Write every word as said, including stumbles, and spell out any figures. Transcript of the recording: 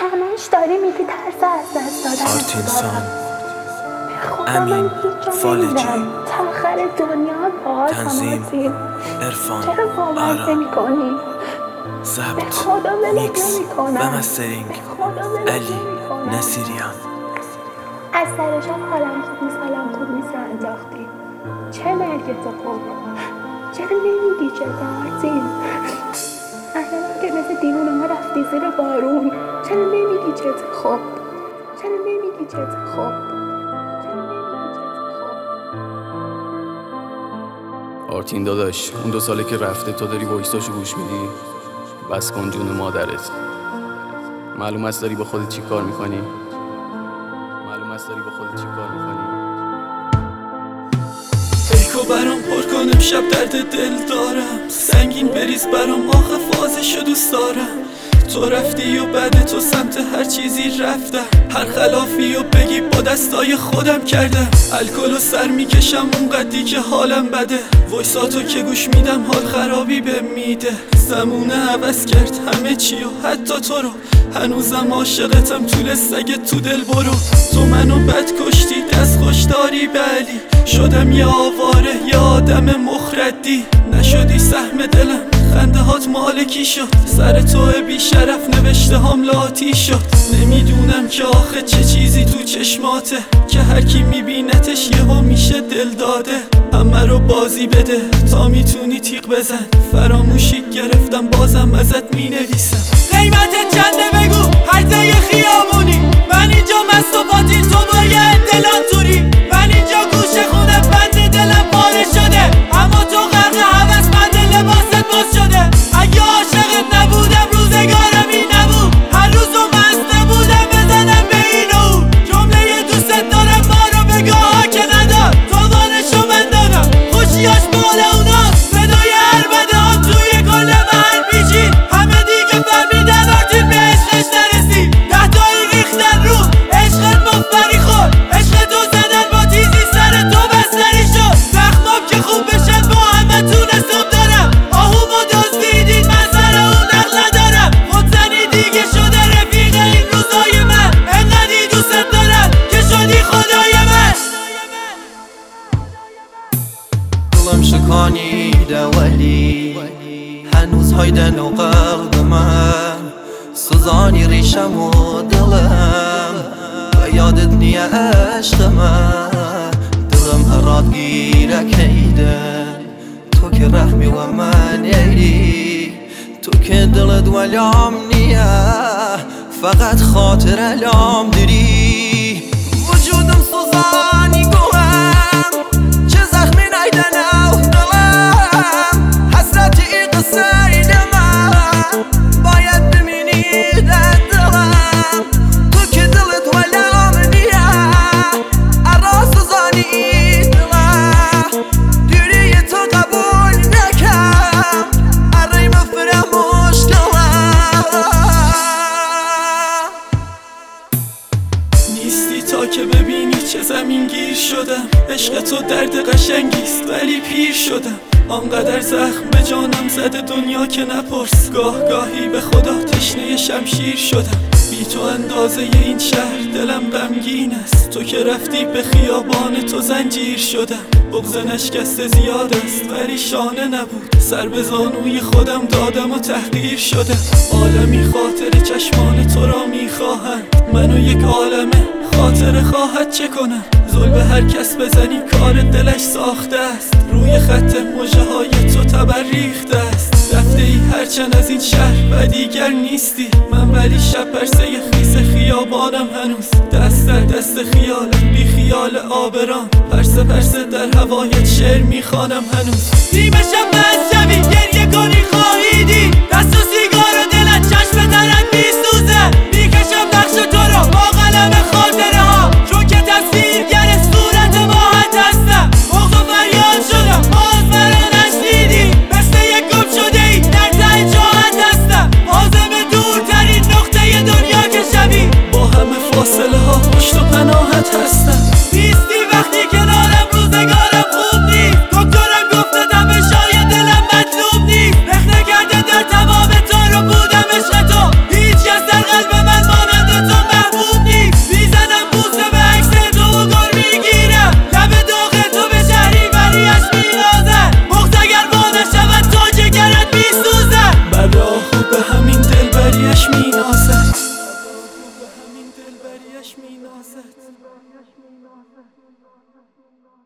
همش داری میگی ترس از دست دادن آرتینسان، امین فالجی، تا آخر دنیا باز تنظیم، عرفان، چرا باور نمی کنی؟ ضبط، میکس و مسترینگ علی نصیریان. از سر شب حالم خوب نیست حالم خوب نیست رو انداختی. چه مرگت خوب؟ چرا نمیگی چه آرتین؟ احیانا که مثل دیوونه ها رفتی زیر بارون. چرا نمیگی چه خوب؟ چرا نمیگی چه خوب؟ آرتین داداش، اون دو ساله که رفته تو داری وایساشو گوش میدی؟ بس کن جون مادرت. معلوم است داری با خودت چی کار میکنی؟ معلوم است داری با خودت چی کار میکنی؟ پیکو برام پر کنم شب درد دل دارم، سنگین بریز برام آخه فازشو دوست دارم. تو رفتی و بعد تو سمت هر چیزی رفتم، هر خلافی و بگی با دستای خودم کردم. الکل و سر میکشم اونقدی که حالم بده، وایساتو که گوش میدم حال خرابی به میده. زمونه عوض کرد همه چی و حتی تو رو، هنوزم عاشقتم طول سگ تو دل برو. تو منو بد کشتی دست خوش داری بلی، شدم یه آواره یه آدم مخردی. نشدی سهم دلم خنده هات مالکی شد، سر تو بی شرف نوشته هم لاتی شد. نمیدونم که آخه چه چیزی تو چشماته که هر کی میبینتش یهو میشه دل داده. همه رو بازی بده تا میتونی تیغ بزن، فراموشی گرفتم بازم ازت مینویسم. قیمتت چنده بگو هرزه خیابونی، من اینجا مست و باطیل تو باید دلان توری. من اینجا گوشه خونه بند دلم پاره شده، اما تو غرق هوس بند لباست باز شده. اگه عاشقت نبودم روزگارم این نبود، هر روزو مست بودم بزنم به این و اون. جمله دوست دارم ما رو بگاه ها که ندار، تو وانشو من دارم خوشیاش بال اوناست. صدای هر بده ها توی کل محل پیچید، همه دیگه فهمیدن آرتین به عشقش نرسید. ده تایی ریختن رو عشقت مفبری خورد، عشق تو زدن با تیزی سر تو بستری شد. زخمام که خوب بشن با همه تون حساب دارم، آهومو دزدیدید من سر اون نقل ندارم. خودزنی دیگه شده رفیق این روزای من، انقدی دوست دارم که شدی خدای من. دلم شکانیده ولی هنوز هایدن و قلب من، سوزانی ریشم و دلم و یادت نیه عشق من. دلم اراد گیره کیده تو که رحمی و من ایری، تو که دلت ولام نیه فقط خاطر الام داری. وجودم سوزانی گوهم چه زخمی نیدن او دلم، حسرتی ای قصه ایده من باید ببینی در دلم. تو که دلت ولام نیه ارا سوزانی دلم، دیری تو قبول نکم ارای مفرموش دلم. نیستی تا که ببینی چه زمین گیر شدم، عشق تو درد قشنگیست ولی پیر شدم. آنقدر زخم به جانم زده دنیا که نپرس، گاه گاهی به خدا تشنه شمشیر شدم. بی تو اندازه این شهر دلم غمگین است، تو که رفتی به خیابان تو زنجیر شدم. بغض نشکسته زیاد است ولی شانه نبود، سر به زانوی خودم دادم و تحقیر شدم. عالمی خاطر چشمان تو را میخواهند، منو یک عالمه خاطر خواهد چه کنم. ظلم هر کس بزنی کار دلش ساخته است، روی خط مژه های تو تبر ریخته است. رفته ای هرچند از این شهر و دیگر نیستی، من ولی شب پرسه خیس خیابانم هنوز. دست در دست خیالت بی خیال آبران، پرسه پرسه در هوایت شعر میخوانم هنوز. نیمه شب از شبی گریه کنی خواهی دید، دست و سیگار و دلت چشم ترک میسوزه. میکشم نقش تو رو با قلم خاطره ها، چون که تصویرگر صورت ماهت هستم. بغض و فریاد شدم باز مرا نشنیدی، مثل یک گم شده ای در ته جاهت هستم. عازم دورترین نقطه دنیا که شبی، با همه فاصله ها پشت و پناهت هستم. نیستی وقتی کنارم روزگارم خوب نیست، دکترم گفته دم شای دلم مطلوب نیست. رخنه کرده در تمام تا رو بودم عشق تو، هیچ کس در قلب من مانند مینازد